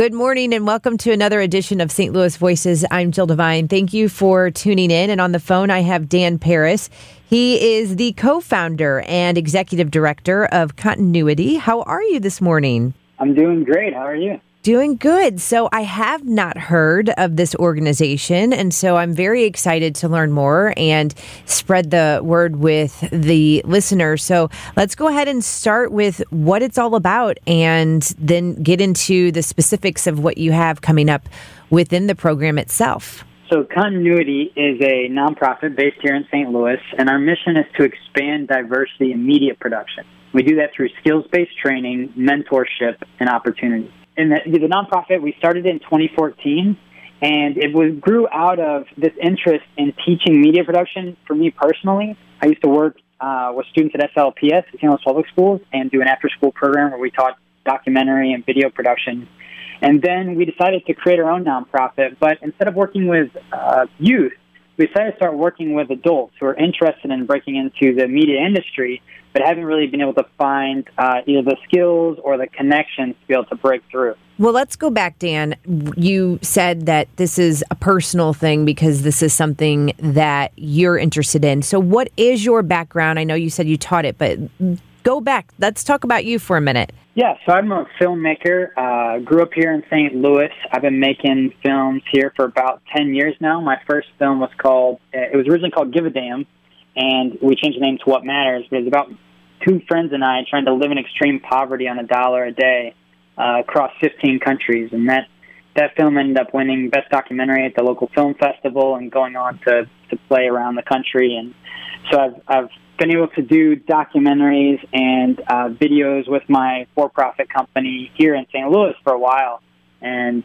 Good morning and welcome to another edition of St. Louis Voices. I'm Jill Devine. Thank you for tuning in. And on the phone, I have Dan Paris. He is the co-founder and executive director of Continuity. How are you this morning? I'm doing great. How are you? Doing good. So I have not heard of this organization, and so I'm very excited to learn more and spread the word with the listeners. So let's go ahead and start with what it's all about and then get into the specifics of what you have coming up within the program itself. So Continuity is a nonprofit based here in St. Louis, and our mission is to expand diversity in media production. We do that through skills-based training, mentorship, and opportunity. And the nonprofit, we started in 2014, and it grew out of this interest in teaching media production for me personally. I used to work with students at SLPS, St. Louis Public Schools, and do an after-school program where we taught documentary and video production. And then we decided to create our own nonprofit, but instead of working with youth, we decided to start working with adults who are interested in breaking into the media industry, but haven't really been able to find either the skills or the connections to be able to break through. Well, let's go back, Dan. You said that this is a personal thing because this is something that you're interested in. So what is your background? I know you said you taught it, but go back. Let's talk about you for a minute. Yeah, so I'm a filmmaker. Grew up here in St. Louis. I've been making films here for about 10 years now. My first film was originally called Give a Damn, and we changed the name to What Matters, but it's about two friends and I trying to live in extreme poverty on $1 a day across 15 countries. And that film ended up winning Best Documentary at the local film festival and going on to play around the country. And so I've been able to do documentaries and videos with my for-profit company here in St. Louis for a while. And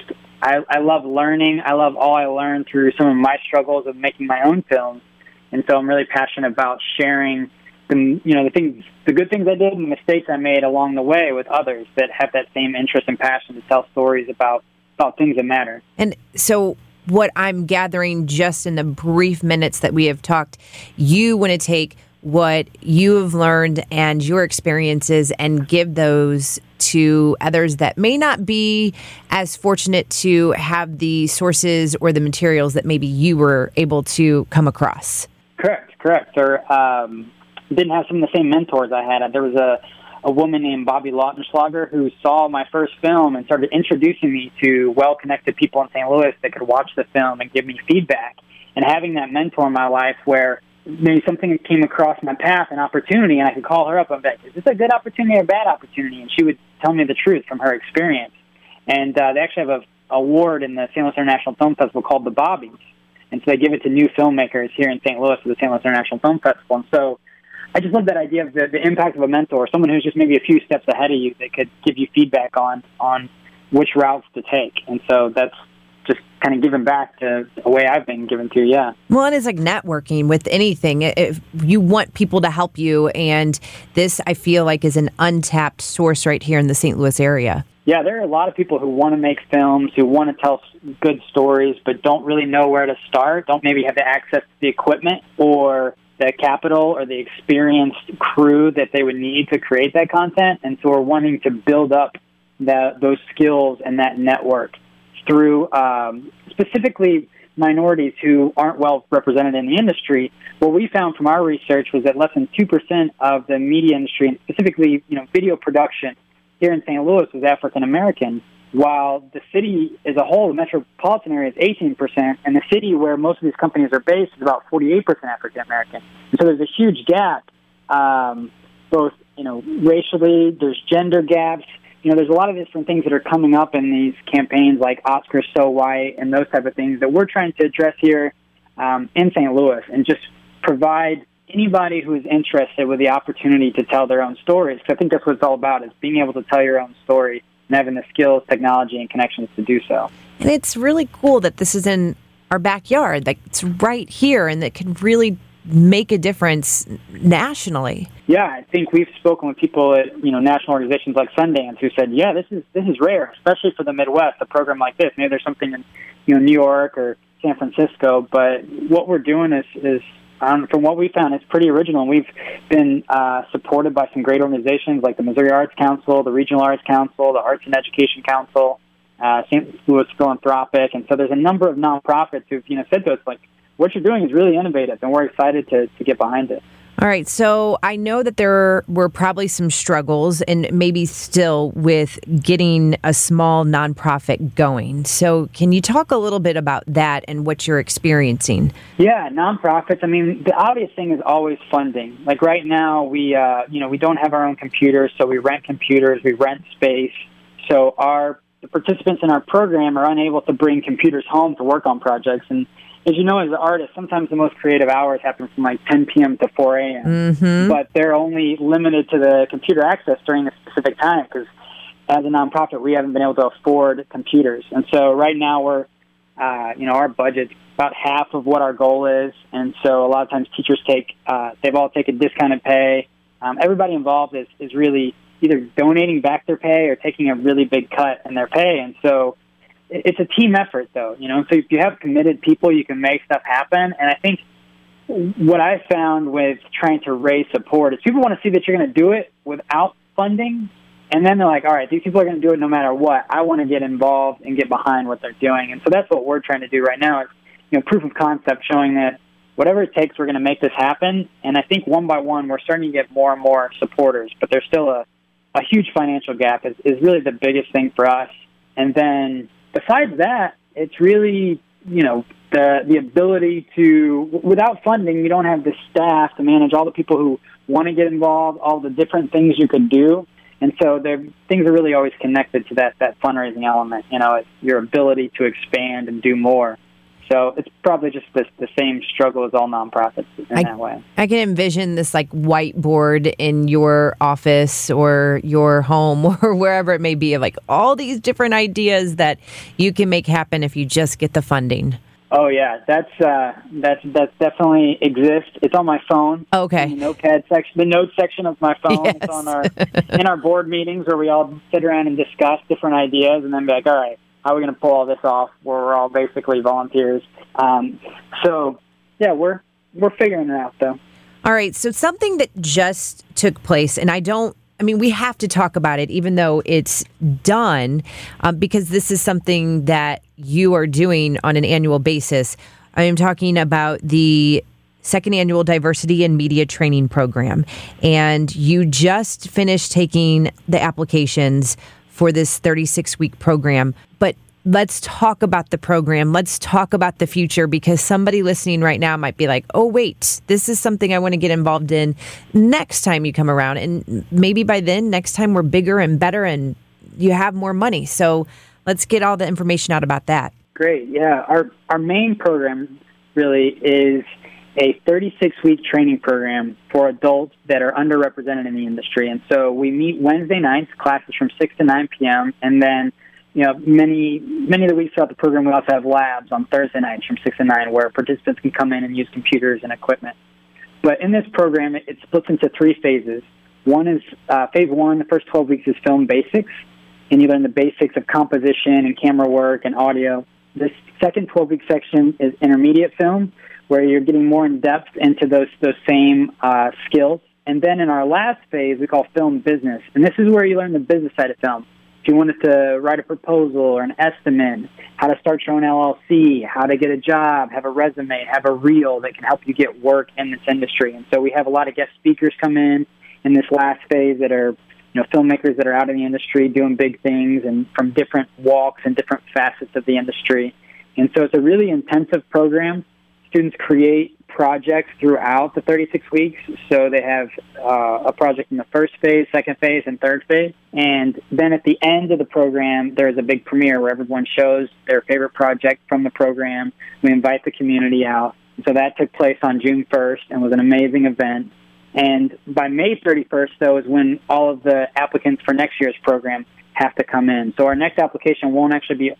I love learning. I love all I learned through some of my struggles of making my own films. And so I'm really passionate about sharing the good things I did and the mistakes I made along the way with others that have that same interest and passion to tell stories about things that matter. And so what I'm gathering just in the brief minutes that we have talked, you want to take what you have learned and your experiences and give those to others that may not be as fortunate to have the sources or the materials that maybe you were able to come across. Correct. Or didn't have some of the same mentors I had. There was a woman named Bobby Lautenschlager who saw my first film and started introducing me to well-connected people in St. Louis that could watch the film and give me feedback. And having that mentor in my life where maybe something came across my path, an opportunity, and I could call her up and be like, is this a good opportunity or a bad opportunity? And she would tell me the truth from her experience. And they actually have an award in the St. Louis International Film Festival called the Bobbies. And so they give it to new filmmakers here in St. Louis at the St. Louis International Film Festival. And so I just love that idea of the impact of a mentor, someone who's just maybe a few steps ahead of you that could give you feedback on which routes to take. And so that's just kind of giving back to the way I've been given to, yeah. Well, and it's like networking with anything. If you want people to help you, and this, I feel like, is an untapped source right here in the St. Louis area. Yeah, there are a lot of people who want to make films, who want to tell good stories, but don't really know where to start, don't maybe have the access to the equipment or the capital or the experienced crew that they would need to create that content. And so we're wanting to build up those skills and that network through specifically minorities who aren't well represented in the industry. What we found from our research was that less than 2% of the media industry, and specifically video production here in St. Louis, was African American, while the city as a whole, the metropolitan area, is 18%, and the city where most of these companies are based is about 48% African American. And so there's a huge gap, both racially. There's gender gaps. There's a lot of different things that are coming up in these campaigns, like Oscars So White and those type of things that we're trying to address here in St. Louis, and just provide anybody who is interested with the opportunity to tell their own stories. Because I think that's what it's all about, is being able to tell your own story and having the skills, technology, and connections to do so. And it's really cool that this is in our backyard, like it's right here, and that can really make a difference nationally. Yeah, I think we've spoken with people at national organizations like Sundance who said, yeah, this is rare, especially for the Midwest, a program like this. Maybe there's something in New York or San Francisco, but what we're doing is from what we found, it's pretty original. We've been supported by some great organizations like the Missouri Arts Council, the Regional Arts Council, the Arts and Education Council, St. Louis Philanthropic. And so there's a number of nonprofits who've, said to us, like, what you're doing is really innovative, and we're excited to get behind it. All right. So I know that there were probably some struggles and maybe still with getting a small nonprofit going. So can you talk a little bit about that and what you're experiencing? Yeah, nonprofits. I mean, the obvious thing is always funding. Like right now, we don't have our own computers, so we rent computers, we rent space. So the participants in our program are unable to bring computers home to work on projects. And as you know, as an artist, sometimes the most creative hours happen from like 10 p.m. to 4 a.m. Mm-hmm. But they're only limited to the computer access during a specific time because as a nonprofit, we haven't been able to afford computers. And so right now our budget's about half of what our goal is. And so a lot of times teachers they've all taken discounted pay. Everybody involved is really either donating back their pay or taking a really big cut in their pay. And so it's a team effort, though, So if you have committed people, you can make stuff happen. And I think what I found with trying to raise support is people want to see that you're going to do it without funding. And then they're like, all right, these people are going to do it no matter what. I want to get involved and get behind what they're doing. And so that's what we're trying to do right now is, proof of concept showing that whatever it takes, we're going to make this happen. And I think one by one, we're starting to get more and more supporters. But there's still a huge financial gap is really the biggest thing for us. And then besides that, it's really, the ability to, without funding, you don't have the staff to manage all the people who want to get involved, all the different things you could do. And so things are really always connected to that fundraising element, it's your ability to expand and do more. So it's probably just the same struggle as all nonprofits in that way. I can envision this like whiteboard in your office or your home or wherever it may be, like all these different ideas that you can make happen if you just get the funding. Oh yeah, that's definitely exists. It's on my phone. Okay. In the notepad section, the notes section of my phone. Yes. It's on in our board meetings where we all sit around and discuss different ideas, and then be like, all right, how are we going to pull all this off? Where we're all basically volunteers. So yeah, we're figuring it out though. All right. So something that just took place, and we have to talk about it, even though it's done, because this is something that you are doing on an annual basis. I am talking about the second annual Diversity and Media Training Program. And you just finished taking the applications for this 36-week program. But let's talk about the program. Let's talk about the future, because somebody listening right now might be like, oh, wait, this is something I want to get involved in next time you come around. And maybe by then, next time we're bigger and better and you have more money. So let's get all the information out about that. Great. Yeah. Our main program really is a 36-week training program for adults that are underrepresented in the industry. And so we meet Wednesday nights, classes from 6 to 9 p.m., and then many of the weeks throughout the program, we also have labs on Thursday nights from 6 to 9 where participants can come in and use computers and equipment. But in this program, it splits into 3 phases. One is phase 1, the first 12 weeks is film basics, and you learn the basics of composition and camera work and audio. This second 12-week section is intermediate film, where you're getting more in-depth into those same skills. And then in our last phase, we call film business, and this is where you learn the business side of film. If you wanted to write a proposal or an estimate, how to start your own LLC, how to get a job, have a resume, have a reel that can help you get work in this industry. And so we have a lot of guest speakers come in this last phase that are filmmakers that are out in the industry doing big things and from different walks and different facets of the industry. And so it's a really intensive program. Students create projects throughout the 36 weeks. So they have a project in the first phase, second phase, and third phase. And then at the end of the program, there's a big premiere where everyone shows their favorite project from the program. We invite the community out. So that took place on June 1st and was an amazing event. And by May 31st, though, is when all of the applicants for next year's program have to come in. So our next application won't actually be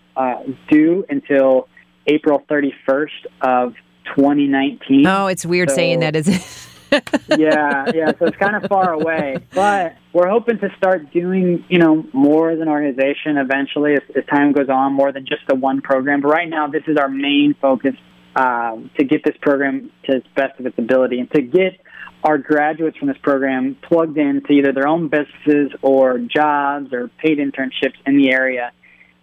due until April 31st of 2019. Oh, it's weird saying that, isn't it? yeah. So it's kind of far away. But we're hoping to start doing, more as an organization eventually as time goes on, more than just the one program. But right now, this is our main focus to get this program to its best of its ability and to get our graduates from this program plugged into either their own businesses or jobs or paid internships in the area.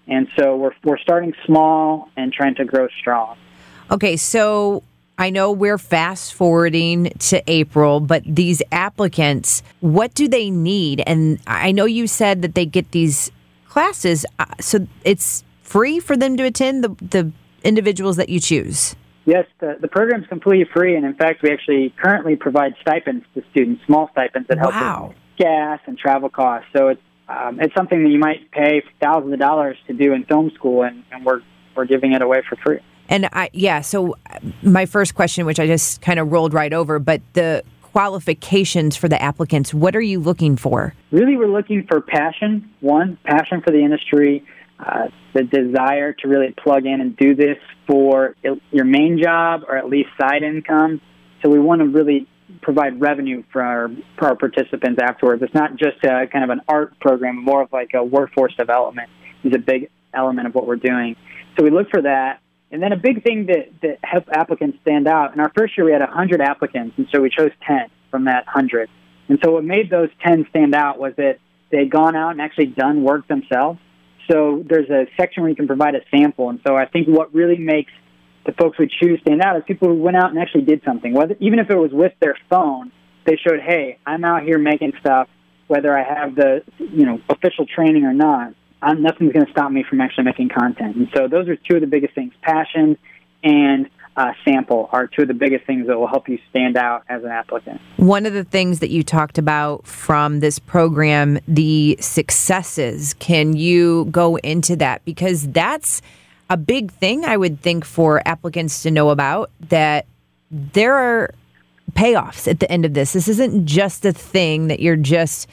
And so we're starting small and trying to grow strong. Okay, so I know we're fast forwarding to April, but these applicants, what do they need? And I know you said that they get these classes, so it's free for them to attend, the individuals that you choose? Yes, the program's completely free, and in fact, we actually currently provide stipends to students, small stipends that help with gas and travel costs. So it's something that you might pay thousands of dollars to do in film school, and we're giving it away for free. And so my first question, which I just kind of rolled right over, but the qualifications for the applicants, what are you looking for? Really, we're looking for passion for the industry, the desire to really plug in and do this for your main job or at least side income. So we want to really provide revenue for our participants afterwards. It's not just kind of an art program, more of like a workforce development is a big element of what we're doing. So we look for that. And then a big thing that helps applicants stand out, in our first year we had 100 applicants, and so we chose 10 from that 100. And so what made those 10 stand out was that they had gone out and actually done work themselves. So there's a section where you can provide a sample. And so I think what really makes the folks we choose stand out is people who went out and actually did something. Even if it was with their phone, they showed, hey, I'm out here making stuff, whether I have the official training or not. Nothing's going to stop me from actually making content. And so those are two of the biggest things. Passion and sample are two of the biggest things that will help you stand out as an applicant. One of the things that you talked about from this program, the successes, can you go into that? Because that's a big thing, I would think, for applicants to know about, that there are payoffs at the end of this. This isn't just a thing that you're just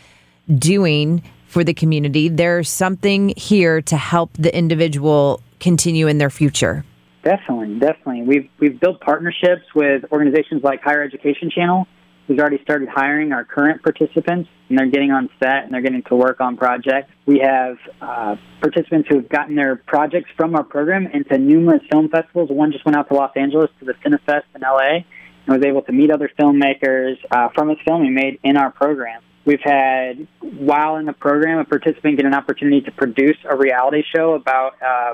doing for the community. There's something here to help the individual continue in their future. Definitely. We've built partnerships with organizations like Higher Education Channel, who's already started hiring our current participants, and they're getting on set and they're getting to work on projects. We have participants who have gotten their projects from our program into numerous film festivals. One just went out to Los Angeles to the CineFest in LA and was able to meet other filmmakers from his film he made in our program. We've had, while in the program, a participant get an opportunity to produce a reality show about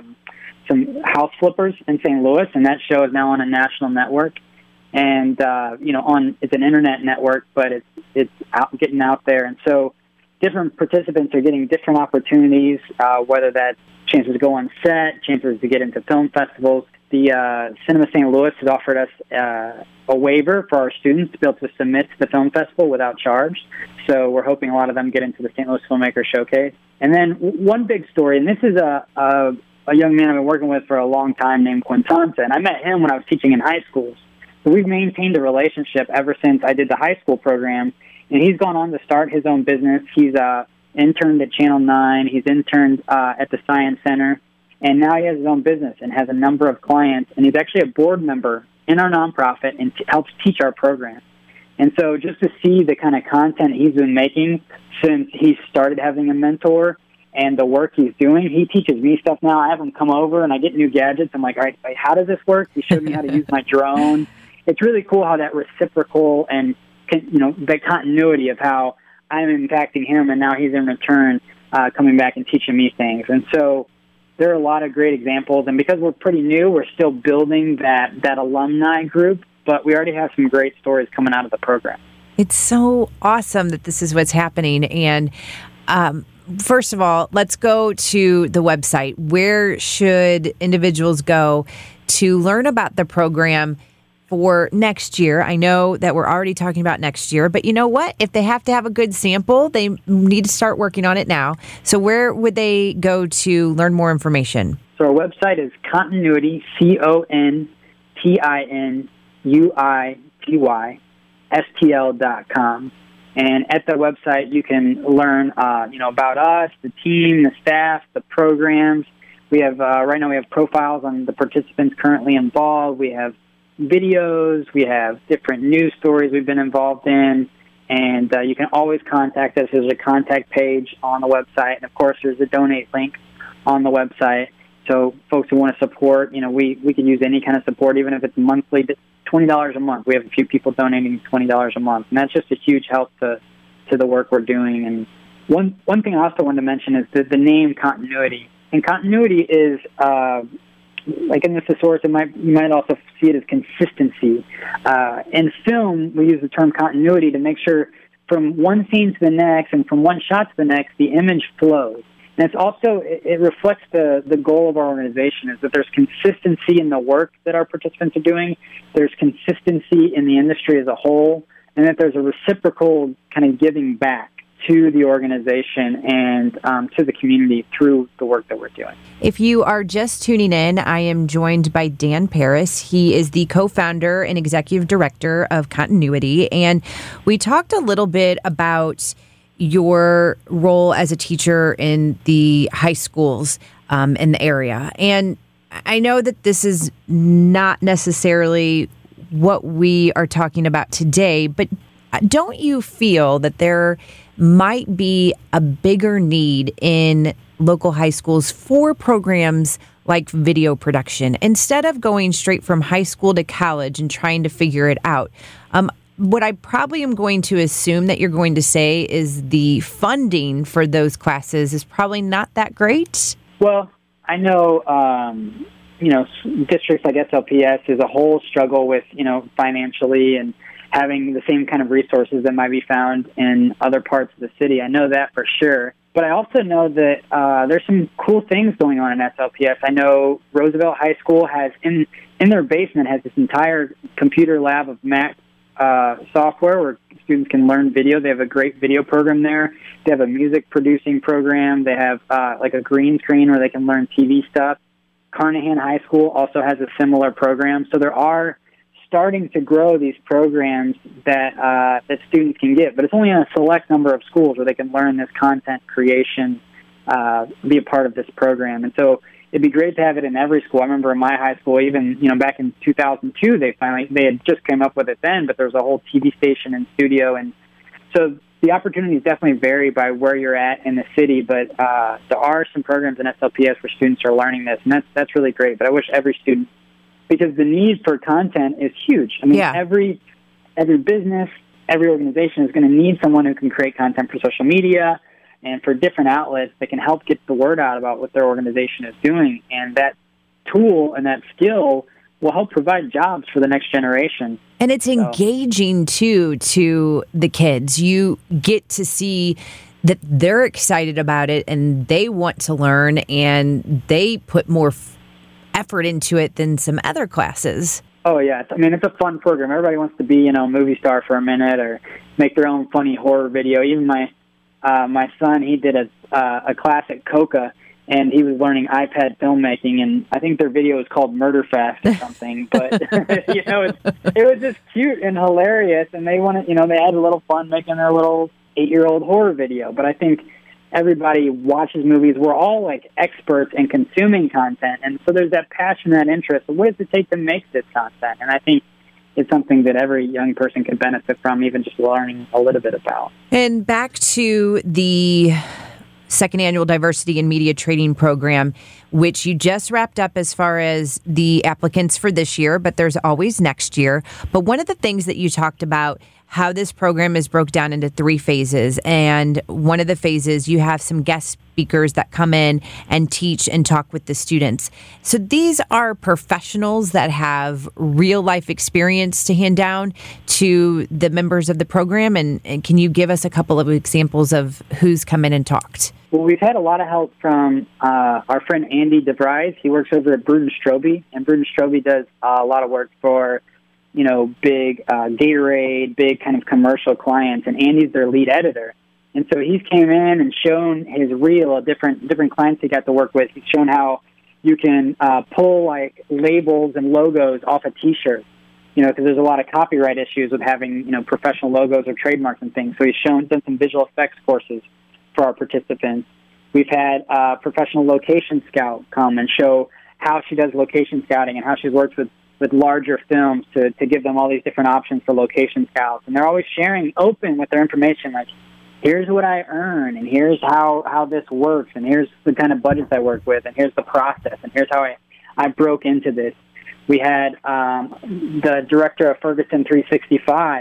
some house flippers in St. Louis, and that show is now on a national network. And it's an internet network, but it's getting out there. And so different participants are getting different opportunities, whether that's chances to go on set, chances to get into film festivals. The Cinema St. Louis has offered us a waiver for our students to be able to submit to the film festival without charge. So we're hoping a lot of them get into the St. Louis Filmmaker Showcase. And then one big story, and this is a young man I've been working with for a long time named Quintanza, and I met him when I was teaching in high schools. So we've maintained a relationship ever since I did the high school program, and he's gone on to start his own business. He's interned at Channel 9. He's interned at the Science Center, and now he has his own business and has a number of clients, and he's actually a board member in our nonprofit and helps teach our program. And so just to see the kind of content he's been making since he started having a mentor and the work he's doing, he teaches me stuff now. I have him come over, and I get new gadgets. I'm like, all right, how does this work? He showed me how to use my drone. It's really cool how that reciprocal and, the continuity of how I'm impacting him, and now he's in return coming back and teaching me things. And so there are a lot of great examples. And because we're pretty new, we're still building that alumni group, but we already have some great stories coming out of the program. It's so awesome that this is what's happening. And first of all, let's go to the website. Where should individuals go to learn about the program for next year? I know that we're already talking about next year, but you know what? If they have to have a good sample, they need to start working on it now. So where would they go to learn more information? So our website is Continuity, CONTINUITY.STL.com. And at the website, you can learn, about us, the team, the staff, the programs. We have, right now we have profiles on the participants currently involved. We have videos. We have different news stories we've been involved in. And you can always contact us. There's a contact page on the website. And, of course, there's a donate link on the website. So folks who want to support, we can use any kind of support, even if it's monthly, $20 a month. We have a few people donating $20 a month. And that's just a huge help to the work we're doing. And one thing I also wanted to mention is that the name Continuity. And continuity is, like in the thesaurus, you might also see it as consistency. In film, we use the term continuity to make sure from one scene to the next and from one shot to the next, the image flows. And it's also, it reflects the goal of our organization, is that there's consistency in the work that our participants are doing, there's consistency in the industry as a whole, and that there's a reciprocal kind of giving back to the organization and to the community through the work that we're doing. If you are just tuning in, I am joined by Dan Paris. He is the co-founder and executive director of Continuity, and we talked a little bit about your role as a teacher in the high schools in the area. And I know that this is not necessarily what we are talking about today, but don't you feel that there might be a bigger need in local high schools for programs like video production instead of going straight from high school to college and trying to figure it out? What I probably am going to assume that you're going to say is the funding for those classes is probably not that great. Well, I know, districts like SLPS as a whole struggle with, financially and having the same kind of resources that might be found in other parts of the city. I know that for sure. But I also know that there's some cool things going on in SLPS. I know Roosevelt High School has, in their basement, has this entire computer lab of Mac software where students can learn video. They have a great video program there. They have a music producing program. They have like a green screen where they can learn TV stuff. Carnahan High School also has a similar program. So there are starting to grow these programs that students can get, but it's only in a select number of schools where they can learn this content creation, be a part of this program. And so it'd be great to have it in every school. I remember in my high school, even back in 2002, they had just came up with it then, but there was a whole TV station and studio, and so the opportunities definitely vary by where you're at in the city. But there are some programs in SLPS where students are learning this, and that's really great. But I wish every student, because the need for content is huge. I mean, every business, every organization is going to need someone who can create content for social media and for different outlets that can help get the word out about what their organization is doing. And that tool and that skill will help provide jobs for the next generation. And it's engaging, too, to the kids. You get to see that they're excited about it and they want to learn, and they put more effort into it than some other classes. Oh, yeah. I mean, it's a fun program. Everybody wants to be, a movie star for a minute or make their own funny horror video. Even my son, he did a class at Coca, and he was learning iPad filmmaking, and I think their video was called Murder Fast or something. But, it was just cute and hilarious, and they wanted, they had a little fun making their little 8-year-old horror video. But I think everybody watches movies. We're all like experts in consuming content, and so there's that passion, that interest. What does it take to make this content? And I think it's something that every young person can benefit from, even just learning a little bit about. And back to the second annual Diversity and Media Training Program, which you just wrapped up as far as the applicants for this year, but there's always next year. But one of the things that you talked about, how this program is broke down into 3 phases. And one of the phases, you have some guest speakers that come in and teach and talk with the students. So these are professionals that have real life experience to hand down to the members of the program. And can you give us a couple of examples of who's come in and talked? Well, we've had a lot of help from our friend Andy DeVries. He works over at Bruden Strobe, and Bruden Strobe does a lot of work for big Gatorade, big kind of commercial clients, and Andy's their lead editor. And so he's came in and shown his reel of different clients he got to work with. He's shown how you can pull like labels and logos off a T-shirt, because there's a lot of copyright issues with having professional logos or trademarks and things. So he's done some visual effects courses for our participants. We've had professional location scout come and show how she does location scouting and how she's worked with larger films to give them all these different options for location scouts. And they're always sharing open with their information, like, here's what I earn, and here's how this works, and here's the kind of budgets I work with, and here's the process, and here's how I broke into this. We had the director of Ferguson 365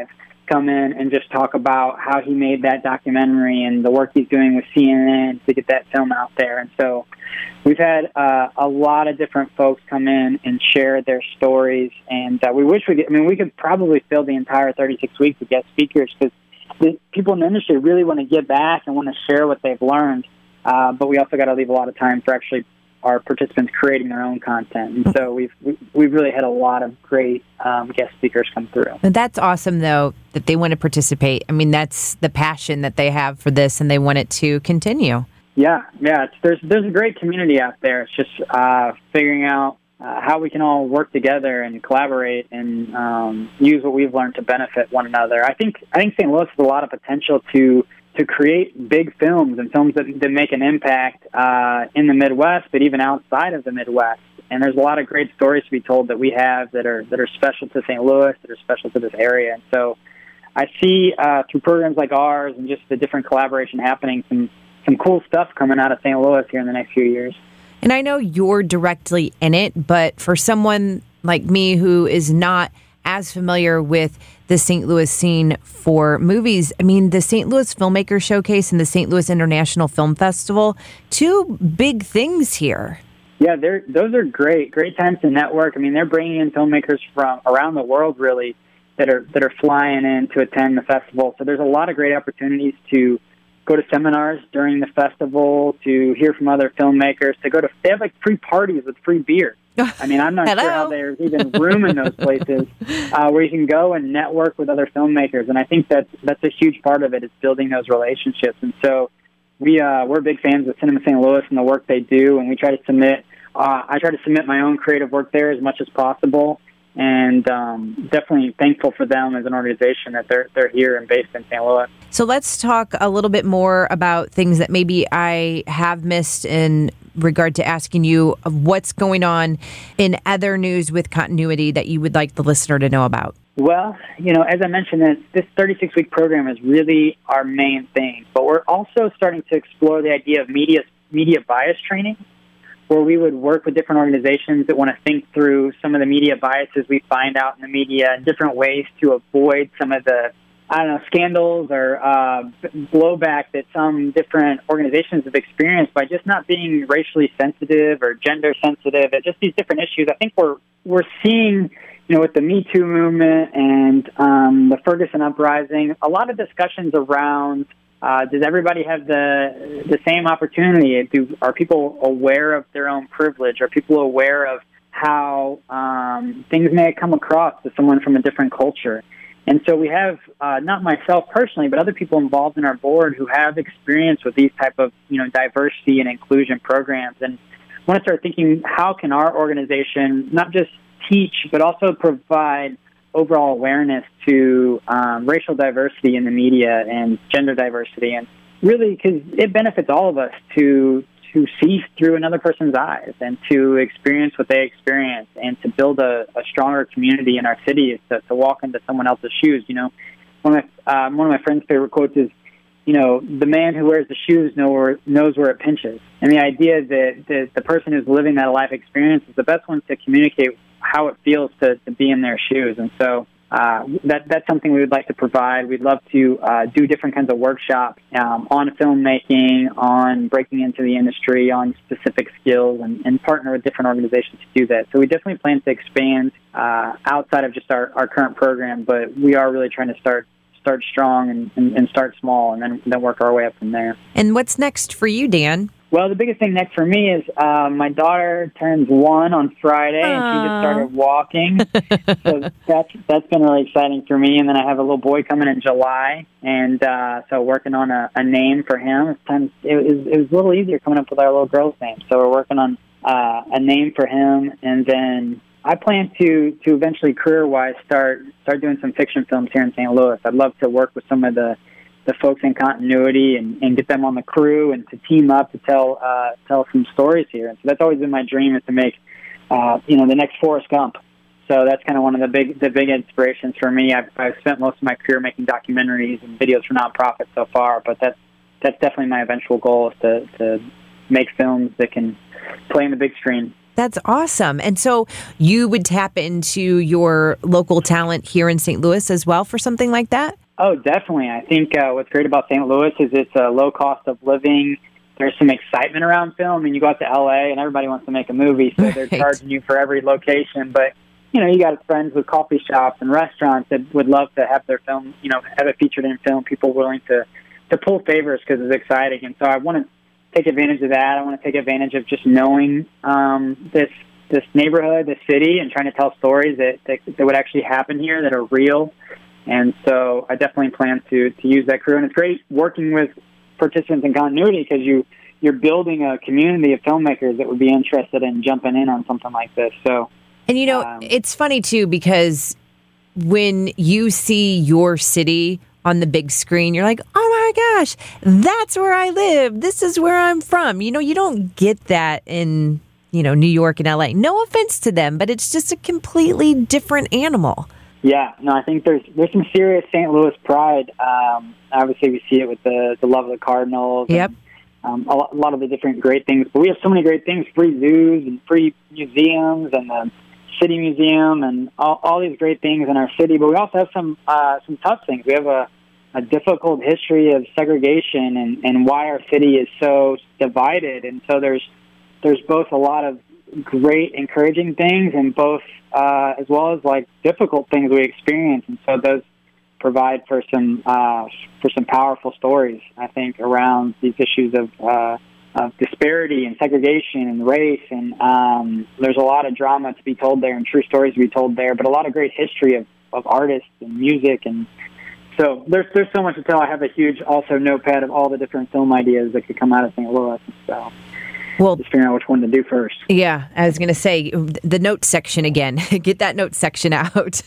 come in and just talk about how he made that documentary and the work he's doing with CNN to get that film out there. And so we've had a lot of different folks come in and share their stories, and we wish we could probably fill the entire 36 weeks with guest speakers, because the people in the industry really want to give back and want to share what they've learned, but we also got to leave a lot of time for actually our participants creating their own content. And so we've really had a lot of great guest speakers come through. And that's awesome, though, that they want to participate. I mean, that's the passion that they have for this, and they want it to continue. Yeah. There's a great community out there. It's just figuring out how we can all work together and collaborate and use what we've learned to benefit one another. I think St. Louis has a lot of potential to create big films and films that make an impact in the Midwest, but even outside of the Midwest. And there's a lot of great stories to be told that we have that are special to St. Louis, that are special to this area. And so I see through programs like ours and just the different collaboration happening, some cool stuff coming out of St. Louis here in the next few years. And I know you're directly in it, but for someone like me who is not as familiar with the St. Louis scene for movies, I mean, the St. Louis Filmmaker Showcase and the St. Louis International Film Festival, two big things here. Yeah, those are great times to network. I mean, they're bringing in filmmakers from around the world, really, that are flying in to attend the festival. So there's a lot of great opportunities to go to seminars during the festival, to hear from other filmmakers, they have like free parties with free beer. I mean, I'm not sure how there's even room in those places where you can go and network with other filmmakers. And I think that's a huge part of it, is building those relationships. And so we're big fans of Cinema St. Louis and the work they do, and we try to submit. I try to submit my own creative work there as much as possible, and definitely thankful for them as an organization that they're here and based in St. Louis. So let's talk a little bit more about things that maybe I have missed in regard to asking you of what's going on in other news with continuity that you would like the listener to know about. Well, as I mentioned, this 36-week program is really our main thing, but we're also starting to explore the idea of media bias training, where we would work with different organizations that want to think through some of the media biases we find out in the media and different ways to avoid some of the, scandals or blowback that some different organizations have experienced by just not being racially sensitive or gender sensitive, and just these different issues. I think we're seeing, with the Me Too movement and the Ferguson uprising, a lot of discussions around does everybody have the same opportunity? Are people aware of their own privilege? Are people aware of how things may come across to someone from a different culture? And so we have, not myself personally, but other people involved in our board who have experience with these type of, diversity and inclusion programs. And I want to start thinking, how can our organization not just teach, but also provide overall awareness to racial diversity in the media and gender diversity, and really, because it benefits all of us to see through another person's eyes and to experience what they experience, and to build a stronger community in our cities, to walk into someone else's shoes. One of my friend's favorite quotes is, the man who wears the shoes knows where it pinches. And the idea that the person who's living that life experience is the best one to communicate how it feels to be in their shoes. And so that's something we would like to provide. We'd love to do different kinds of workshops on filmmaking, on breaking into the industry, on specific skills, and partner with different organizations to do that. So we definitely plan to expand outside of just our current program, but we are really trying to start strong and start small, and then work our way up from there. And what's next for you, Dan? Well, the biggest thing next for me is my daughter turns 1 on Friday, and she just started walking. So that's been really exciting for me. And then I have a little boy coming in July, and so working on a name for him. It was a little easier coming up with our little girl's name. So we're working on a name for him, and then I plan to eventually, career-wise, start doing some fiction films here in St. Louis. I'd love to work with some of the folks in continuity and get them on the crew and to team up to tell some stories here. And so that's always been my dream, is to make the next Forrest Gump. So that's kind of one of the big inspirations for me. I've spent most of my career making documentaries and videos for nonprofits so far, but that's definitely my eventual goal, is to make films that can play in the big screen. That's awesome. And so you would tap into your local talent here in St. Louis as well for something like that? Oh, definitely. I think what's great about St. Louis is it's a low cost of living. There's some excitement around film. I mean, you go out to LA and everybody wants to make a movie, so they're charging you for every location. But, you got friends with coffee shops and restaurants that would love to have their film, have it featured in film, people willing to pull favors because it's exciting. And so I want to take advantage of that. I want to take advantage of just knowing this neighborhood, this city, and trying to tell stories that would actually happen here that are real. And so I definitely plan to use that crew. And it's great working with participants in Continuity because you're building a community of filmmakers that would be interested in jumping in on something like this. So, and it's funny too, because when you see your city on the big screen, you're like, oh my gosh, that's where I live. This is where I'm from. You don't get that in, New York and LA. No offense to them, but it's just a completely different animal. Yeah, no, I think there's some serious St. Louis pride. Obviously, we see it with the love of the Cardinals. Yep. And, a lot of the different great things. But we have so many great things, free zoos and free museums and the city museum and all these great things in our city. But we also have some tough things. We have a difficult history of segregation and why our city is so divided. And so there's both a lot of great encouraging things and both as well as like difficult things we experience, and so those provide for some powerful stories, I think, around these issues of disparity and segregation and race, and there's a lot of drama to be told there and true stories to be told there, but a lot of great history of artists and music, and so there's so much to tell. I have a huge also notepad of all the different film ideas that could come out of St. Louis, so well, just figuring out which one to do first. Yeah, I was going to say the notes section again. Get that notes section out.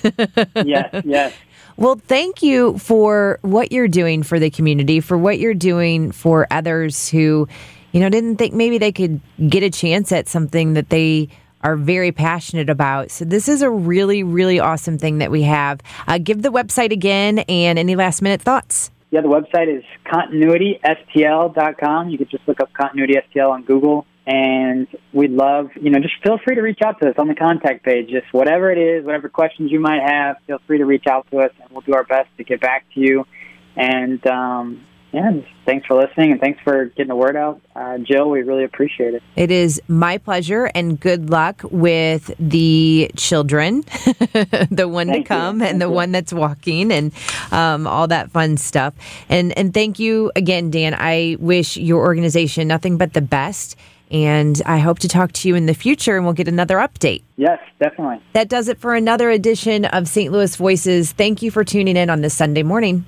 Yes. Well, thank you for what you're doing for the community, for what you're doing for others who, didn't think maybe they could get a chance at something that they are very passionate about. So this is a really, really awesome thing that we have. Give the website again and any last minute thoughts. Yeah, the website is continuitystl.com. You could just look up Continuity STL on Google, and we'd love, just feel free to reach out to us on the contact page. Just whatever it is, whatever questions you might have, feel free to reach out to us, and we'll do our best to get back to you. And, thanks for listening, and thanks for getting the word out. Jill, we really appreciate it. It is my pleasure, and good luck with the children, the one to come and the one that's walking, and all that fun stuff. And thank you again, Dan. I wish your organization nothing but the best, and I hope to talk to you in the future, and we'll get another update. Yes, definitely. That does it for another edition of St. Louis Voices. Thank you for tuning in on this Sunday morning.